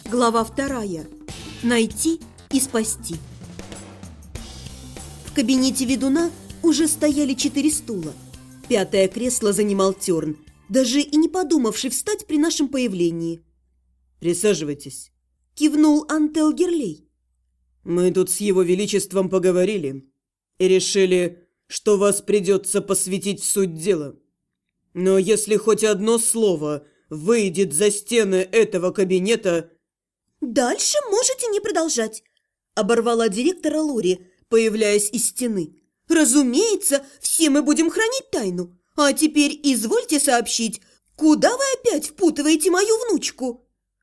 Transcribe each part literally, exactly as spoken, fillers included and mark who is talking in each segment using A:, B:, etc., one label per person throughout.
A: Глава вторая. Найти и спасти. В кабинете ведуна уже стояли четыре стула. Пятое кресло занимал Терн, даже и не подумавший встать при нашем появлении.
B: «Присаживайтесь»,
A: – кивнул Антел Герлей.
B: «Мы тут с его величеством поговорили и решили, что вас придется посвятить в суть дела. Но если хоть одно слово выйдет за стены этого кабинета...»
A: «Дальше можете не продолжать», – оборвала директора Лори, появляясь из стены. «Разумеется, все мы будем хранить тайну. А теперь извольте сообщить, куда вы опять впутываете мою внучку?»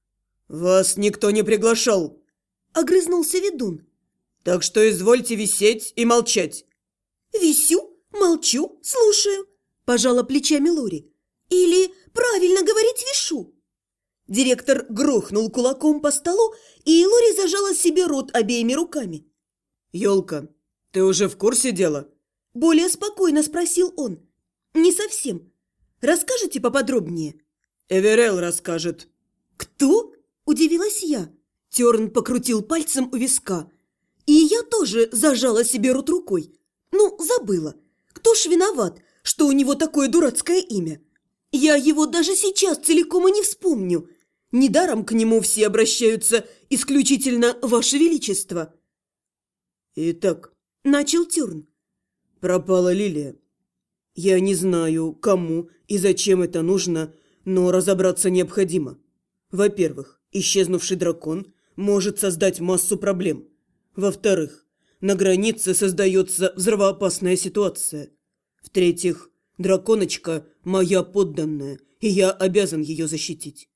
B: «Вас никто не приглашал», – огрызнулся ведун. «Так что извольте висеть и молчать».
A: «Висю, молчу, слушаю», – пожала плечами Лори. «Или правильно говорить вишу». Директор грохнул кулаком по столу, и Лори зажала себе рот обеими руками.
B: «Ёлка, ты уже в курсе дела?»
A: Более спокойно спросил он. «Не совсем. Расскажите поподробнее?»
B: «Эверел расскажет».
A: «Кто?» – удивилась я. Терн покрутил пальцем у виска. И я тоже зажала себе рот рукой. Ну, забыла. Кто ж виноват, что у него такое дурацкое имя? Я его даже сейчас целиком и не вспомню. Недаром к нему все обращаются исключительно «Ваше Величество».
B: «Итак»,
A: – начал Терн.
B: «Пропала Лилия. Я не знаю, кому и зачем это нужно, но разобраться необходимо. Во-первых, исчезнувший дракон может создать массу проблем. Во-вторых, на границе создается взрывоопасная ситуация. В-третьих, драконочка – моя подданная, и я обязан ее защитить.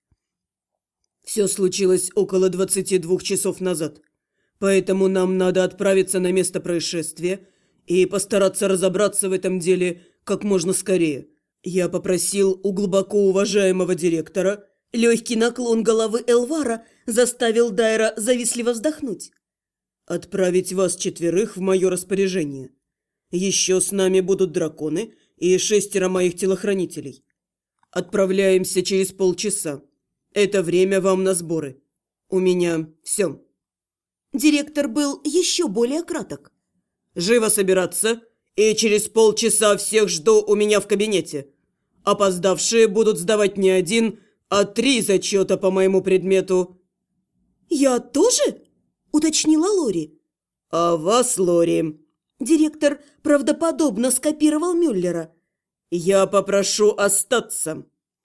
B: Все случилось около двадцати двух часов назад, поэтому нам надо отправиться на место происшествия и постараться разобраться в этом деле как можно скорее. Я попросил у глубоко уважаемого директора».
A: Легкий наклон головы Элвара заставил Дайра завистливо вздохнуть.
B: «Отправить вас четверых в мое распоряжение. Еще с нами будут драконы и шестеро моих телохранителей. Отправляемся через полчаса. Это время вам на сборы. У меня все».
A: Директор был еще более краток.
B: «Живо собираться, и через полчаса всех жду у меня в кабинете. Опоздавшие будут сдавать не один, а три зачета по моему предмету».
A: «Я тоже?» – уточнила Лори.
B: «А вас, Лори?»
A: Директор правдоподобно скопировал Мюллера.
B: «Я попрошу остаться».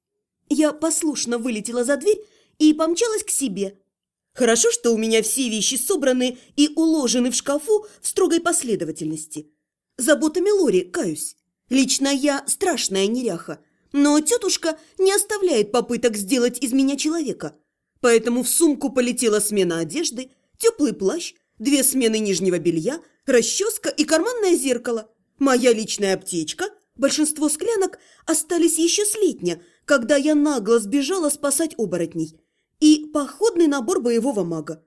A: Я послушно вылетела за дверь и помчалась к себе. Хорошо, что у меня все вещи собраны и уложены в шкафу в строгой последовательности. Заботами Лори, каюсь. Лично я страшная неряха, но тетушка не оставляет попыток сделать из меня человека. Поэтому в сумку полетела смена одежды, теплый плащ, две смены нижнего белья, расческа и карманное зеркало. Моя личная аптечка, большинство склянок остались еще с летня, когда я нагло сбежала спасать оборотней, и походный набор боевого мага.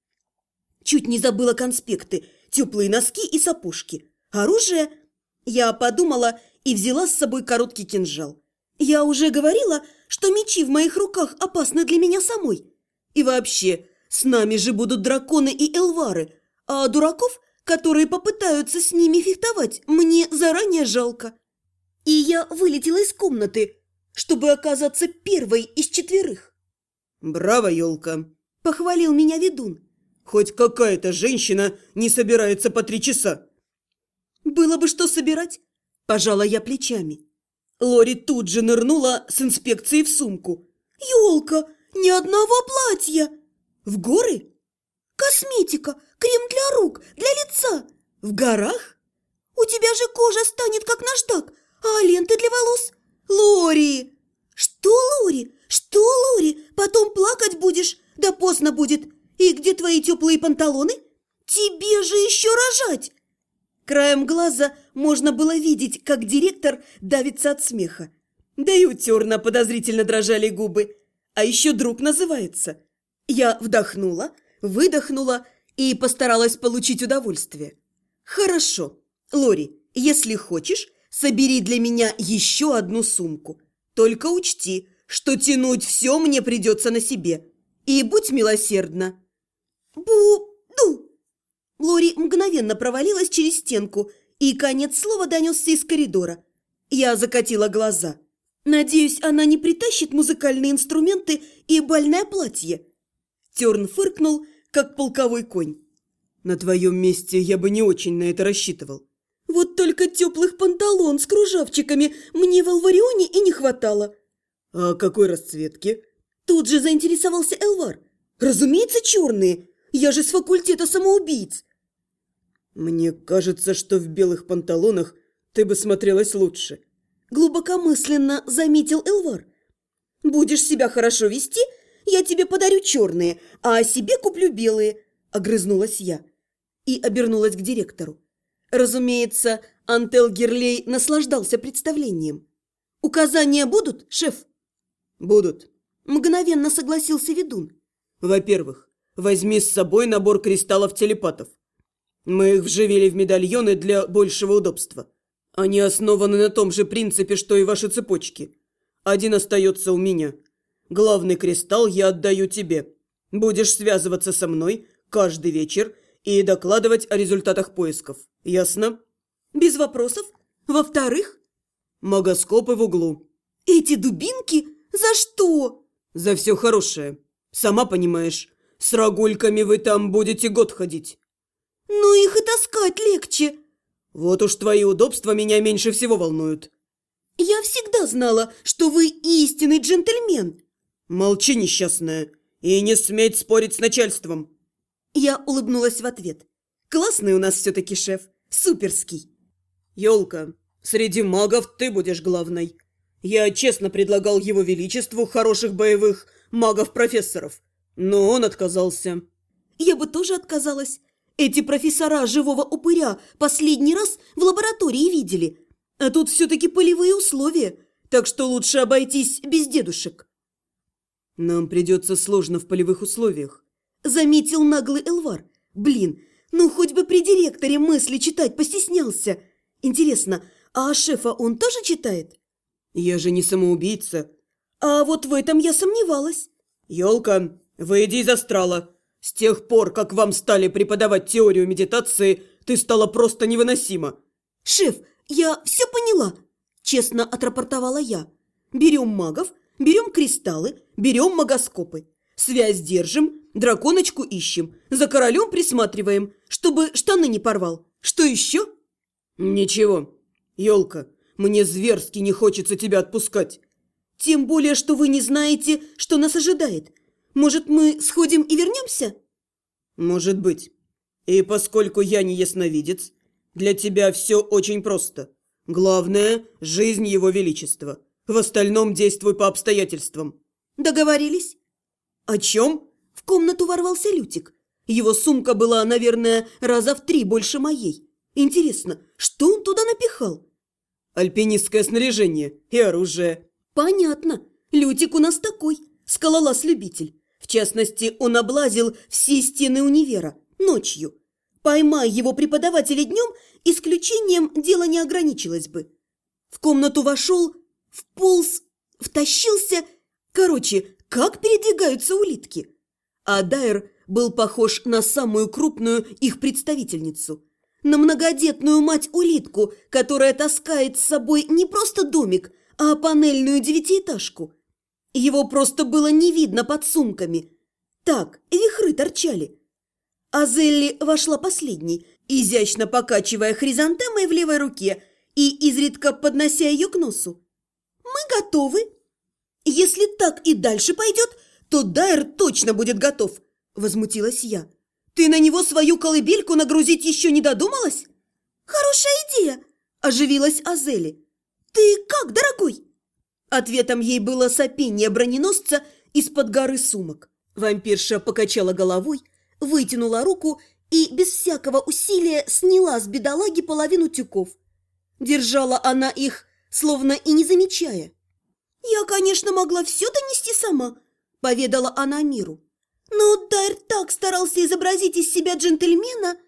A: Чуть не забыла конспекты, теплые носки и сапожки. Оружие? Я подумала и взяла с собой короткий кинжал. Я уже говорила, что мечи в моих руках опасны для меня самой. И вообще, с нами же будут драконы и эльвары, а дураков, которые попытаются с ними фехтовать, мне заранее жалко. И я вылетела из комнаты, чтобы оказаться первой из четверых.
B: «Браво, елка!» –
A: похвалил меня ведун.
B: «Хоть какая-то женщина не собирается по три часа».
A: «Было бы что собирать», – пожала я плечами. Лори тут же нырнула с инспекцией в сумку. «Елка, ни одного платья!» «В горы?» «Косметика, крем для рук, для лица!» «В горах?» «У тебя же кожа станет как наждак, а ленты для волос?» «Лори!» «Что, Лори? Что, Лори? Потом плакать будешь? Да поздно будет. И где твои теплые панталоны? Тебе же еще рожать!» Краем глаза можно было видеть, как директор давится от смеха. Да и у Терна подозрительно дрожали губы. А еще друг называется. Я вдохнула, выдохнула и постаралась получить удовольствие. «Хорошо, Лори, если хочешь, собери для меня еще одну сумку. Только учти, что тянуть все мне придется на себе. И будь милосердна». «Бу-ду!» Лори мгновенно провалилась через стенку, и конец слова донесся из коридора. Я закатила глаза. Надеюсь, она не притащит музыкальные инструменты и бальное платье. Терн фыркнул, как полковой конь.
B: На твоем месте я бы не очень на это рассчитывал.
A: Вот только теплых панталон с кружавчиками мне в Алварионе и не хватало.
B: А какой расцветки?
A: Тут же заинтересовался Элвар. Разумеется, черные. Я же с факультета самоубийц.
B: Мне кажется, что в белых панталонах ты бы смотрелась лучше.
A: Глубокомысленно заметил Элвар. Будешь себя хорошо вести, я тебе подарю черные, а себе куплю белые. Огрызнулась я и обернулась к директору. Разумеется, Антел Гирлей наслаждался представлением. «Указания будут, шеф?»
B: «Будут»,
A: – мгновенно согласился ведун.
B: «Во-первых, возьми с собой набор кристаллов телепатов. Мы их вживили в медальоны для большего удобства. Они основаны на том же принципе, что и ваши цепочки. Один остается у меня. Главный кристалл я отдаю тебе. Будешь связываться со мной каждый вечер и докладывать о результатах поисков. Ясно?»
A: «Без вопросов. Во-вторых?»
B: «Магоскопы в углу».
A: «Эти дубинки? За что?»
B: «За все хорошее. Сама понимаешь, с рогульками вы там будете год ходить».
A: «Но их и таскать легче».
B: «Вот уж твои удобства меня меньше всего волнуют».
A: «Я всегда знала, что вы истинный джентльмен».
B: «Молчи, несчастная, и не сметь спорить с начальством».
A: Я улыбнулась в ответ. «Классный у нас все-таки шеф. Суперский».
B: «Елка, среди магов ты будешь главной. Я честно предлагал его величеству хороших боевых магов-профессоров, но он отказался».
A: «Я бы тоже отказалась. Эти профессора живого упыря последний раз в лаборатории видели. А тут все-таки полевые условия, так что лучше обойтись без дедушек».
B: «Нам придется сложно в полевых условиях»,
A: – заметил наглый Элвар. «Блин, ну хоть бы при директоре мысли читать постеснялся. Интересно, а шефа он тоже читает?»
B: «Я же не самоубийца».
A: «А вот в этом я сомневалась».
B: «Елка, выйди из астрала. С тех пор, как вам стали преподавать теорию медитации, ты стала просто невыносима».
A: «Шеф, я все поняла», – честно отрапортовала я. «Берем магов, берем кристаллы, берем магоскопы. Связь держим, драконочку ищем, за королем присматриваем, чтобы штаны не порвал. Что еще?»
B: «Ничего. Елка, мне зверски не хочется тебя отпускать».
A: «Тем более, что вы не знаете, что нас ожидает. Может, мы сходим и вернемся?»
B: «Может быть. И поскольку я не ясновидец, для тебя все очень просто. Главное – жизнь его величества. В остальном действуй по обстоятельствам».
A: «Договорились?» «О чем?» В комнату ворвался Лютик. Его сумка была, наверное, раза в три больше моей. Интересно, что он туда напихал?
B: «Альпинистское снаряжение и оружие».
A: «Понятно. Лютик у нас такой, скалолаз-любитель. В частности, он облазил все стены универа ночью. Поймай его преподаватели днем, исключением дело не ограничилось бы. В комнату вошел, вполз, втащился. Короче, как передвигаются улитки. А Дайер был похож на самую крупную их представительницу. На многодетную мать-улитку, которая таскает с собой не просто домик, а панельную девятиэтажку. Его просто было не видно под сумками. Так, вихры торчали. Азелли вошла последней, изящно покачивая хризантемой в левой руке и изредка поднося ее к носу. «Мы готовы. Если так и дальше пойдет, то Дайер точно будет готов», – возмутилась я. «Ты на него свою колыбельку нагрузить еще не додумалась?» «Хорошая идея», – оживилась Азелли. «Ты как, дорогой?» Ответом ей было сопение броненосца из-под горы сумок. Вампирша покачала головой, вытянула руку и без всякого усилия сняла с бедолаги половину тюков. Держала она их, словно и не замечая. «Я, конечно, могла все донести сама», – поведала она миру. «Но Дайр так старался изобразить из себя джентльмена».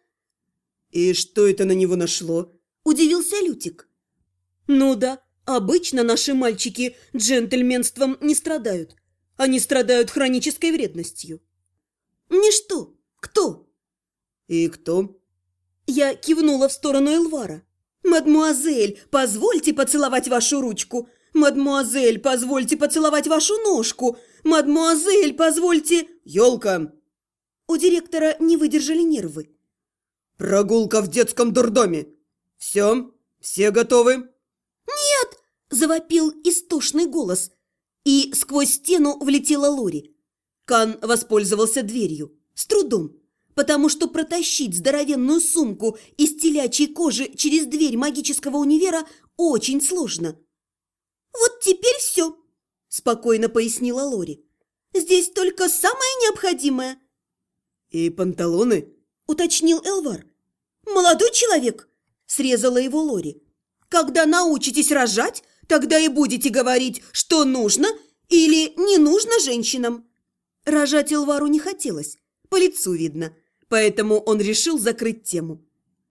B: «И что это на него нашло?»
A: – удивился Лютик. «Ну да, обычно наши мальчики джентльменством не страдают. Они страдают хронической вредностью. Ничто. Кто?
B: И кто?
A: Я кивнула в сторону Элвара. «Мадмуазель, позвольте поцеловать вашу ручку! Мадмуазель, позвольте поцеловать вашу ножку! Мадмуазель, позвольте...»
B: «Елка!»
A: У директора не выдержали нервы.
B: «Прогулка в детском дурдоме! Все? Все готовы?»
A: «Нет!» – завопил истошный голос. И сквозь стену влетела Лори. Кан воспользовался дверью. С трудом. Потому что протащить здоровенную сумку из телячьей кожи через дверь магического универа очень сложно. «Вот теперь все», – спокойно пояснила Лори. «Здесь только самое необходимое».
B: «И панталоны?»
A: – уточнил Элвар. «Молодой человек», – срезала его Лори. «Когда научитесь рожать, тогда и будете говорить, что нужно или не нужно женщинам». Рожать Элвару не хотелось, по лицу видно. Поэтому он решил закрыть тему.